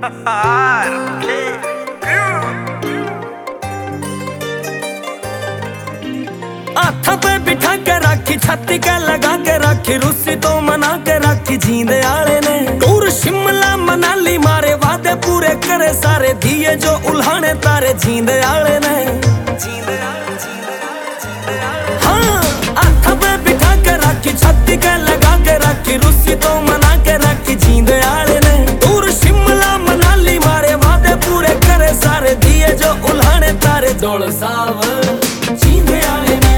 हाथ पे बिठा के रखी, छाती के लगा के रखी, रुस्सी तो मना के रखी जींदे आले ने। टूर शिमला मनाली मारे वादे पूरे करे सारे, दिए जो उल्हाने तारे जींदे आले ने। हाँ, हाथ पे बिठा के रखी, छाती के लगा के रखी, रुस्सी तो मना के रखी जींदे आले ने। टूर शिमला मनाली मारे वादे पूरे करे सारे, दिए जो उल्हाने तारे दौड़ साव जींदे आले ने।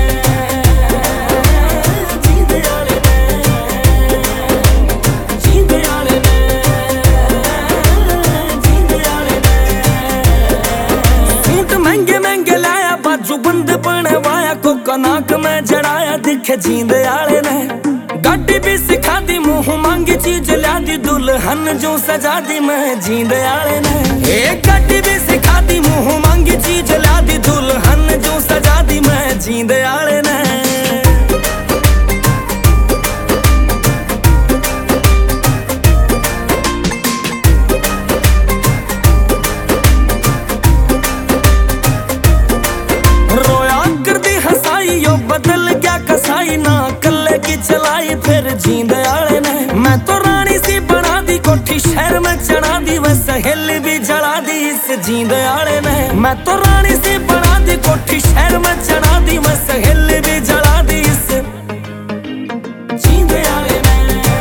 बंद बने वाया को कनाक में जड़ाया दिखे जींदे आले ने। गाड़ी भी सिखा दी, मुंह मांगी चीज ला दी, दुल्हन जो सजा दी मैं जींदे आले ने। एक गाड़ी भी सिखा दी, मुंह मांगी चीज ला दी, दुल्हन जो सजा दी मैं जींदे आले ने। बदल गया कसाई ना कल्ले की चलाई फिर जींदे आले ने। मैं तो रानी सी बना दी, कोठी शहर में चढ़ा दी, वह सहेली भी जला दी इस जींदे आले ने। मैं तो रानी सी बना दी, कोठी शहर में चढ़ा दी, वह सहेली भी जला दी इस जींदे आले ने।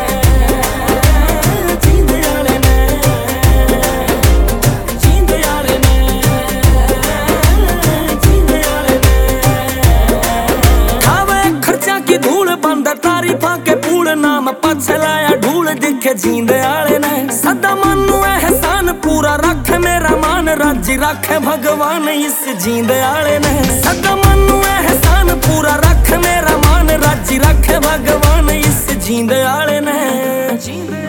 जींदे आले ने, जींदे आले ने, जींदे आले ने। की धूल बंद तारीफा के पूल, नाम पछलाया ढूल दिखे जींदे आले ने। सदा मानू एहसान पूरा रखे मेरा मान, राजी रखे भगवान इस जींदे आले ने। सदा मानू एहसान पूरा रखे मेरा मान, राजी रखे भगवान इस जींदे आले ने।